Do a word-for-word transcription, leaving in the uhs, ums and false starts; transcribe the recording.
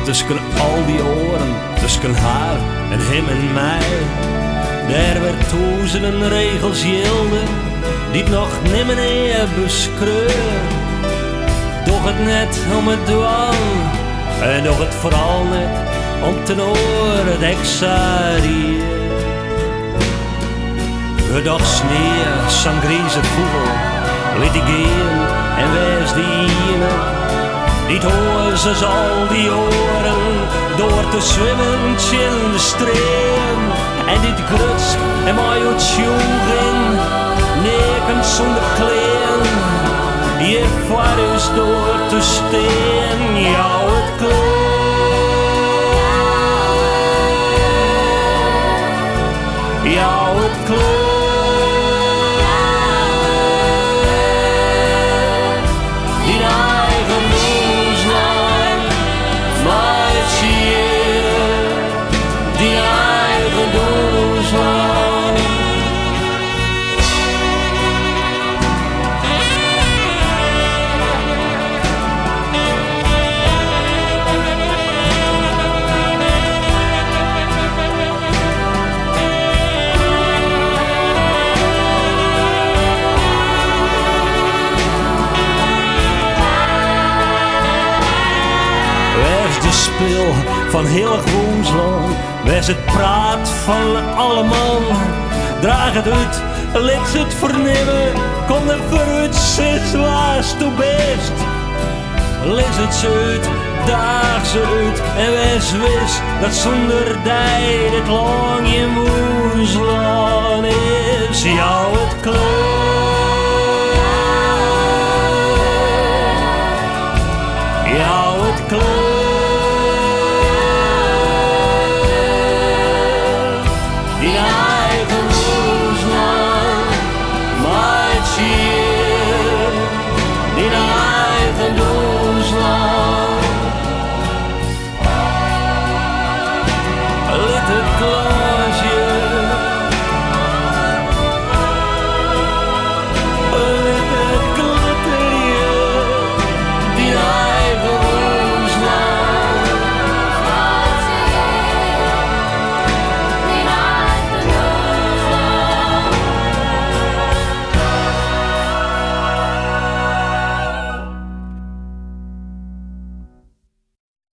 tussen al die oren, tussen haar en hem en mij. Daar werd duizenden regels gilden, die het nog nimmer hebben schreeuwen. Doch het net om het dwang, en doch het vooral net om ten oren het exarië. We dag sneeuw, sangrize vogel, litigeren en wees die ene. Die horen ze al die oren, door te zwemmen in de stream. En dit gruts en mij uit sjoegen, nekend zonder kleen. Hier voor ons door te steen, jou het klein. Jou het klein. Die eigen doelslijn, maar het zie je. Die eigen doelslijn. De spil van heel Woensland, wees het praat van alle man. Draag het uit, liet het vernemen, kom er vooruit, zit was toe best. Lees het ze uit, daag ze uit, en wees wist dat zonder die dit lang in Woensland.